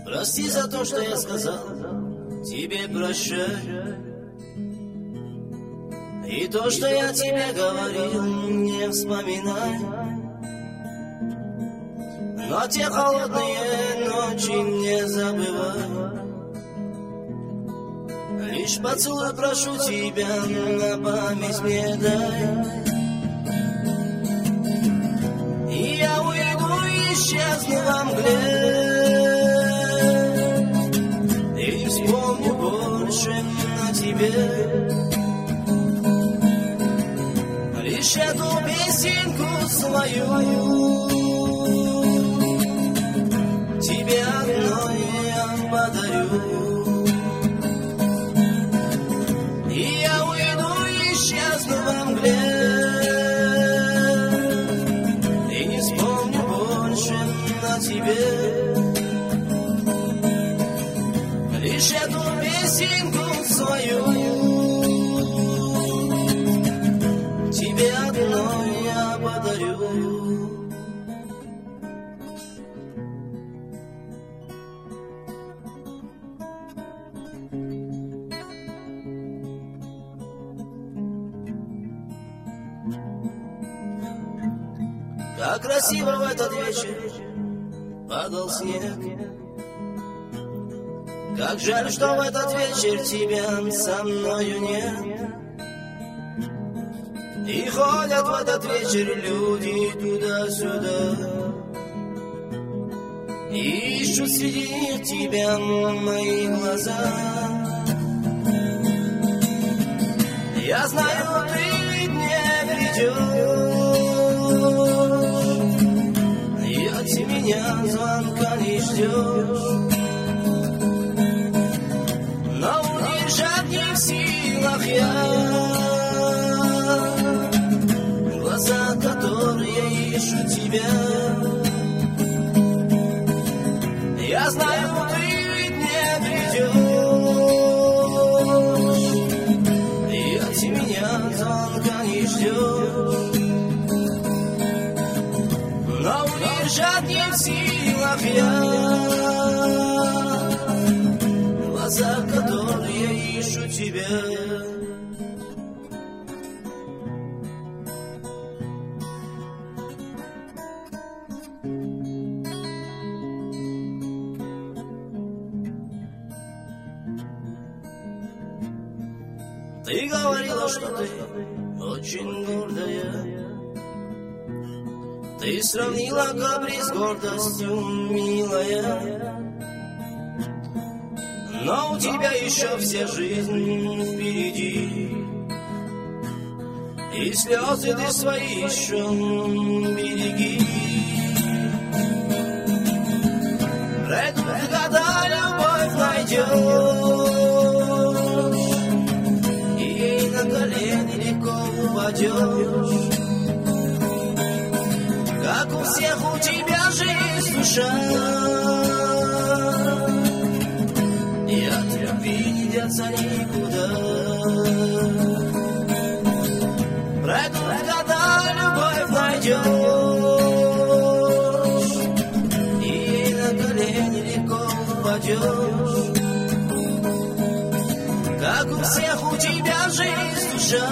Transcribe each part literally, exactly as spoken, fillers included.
Прости за то, что я сказал тебе прощай. И то, что я тебе говорил, не вспоминай. Но те холодные ночи не забывай. Лишь поцелуй прошу тебя, на память мне дай. И я уйду и исчезну во мгле, и не вспомню больше на тебе. Лишь эту песенку свою тебе одной я подарю. И я уйду и исчезну во мгле, и не вспомню больше на тебе. Лишь эту песенку свою тебе одной я подарю. Как красиво в этот вечер падал снег. Как жаль, что в этот вечер тебя со мною нет. И ходят в этот вечер люди туда-сюда, и ищут среди них тебя мои глаза. Я знаю, ты не придешь, и от меня звонка не ждешь. Но удержать не в силах я глаза, которые ищут тебя. Я знаю, ты ведь не придешь, и от меня звонка не ждешь. Но удержать не в силах я глаза, которые ищут тебя. Ты говорила, что ты очень гордая. Ты сравнила каприз с гордостью, милая. Но у тебя еще вся жизнь впереди, и слезы ты свои еще береги. Пройдут года, любовь найдешь, на колени легко упадешь. Как у всех, у тебя жизнь душа, и от любви не деться никуда. Пройдут года, любовь найдешь, и на колени легко упадешь. Как у всех, у тебя жизнь душа,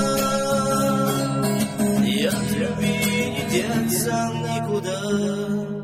и от любви не деться никуда.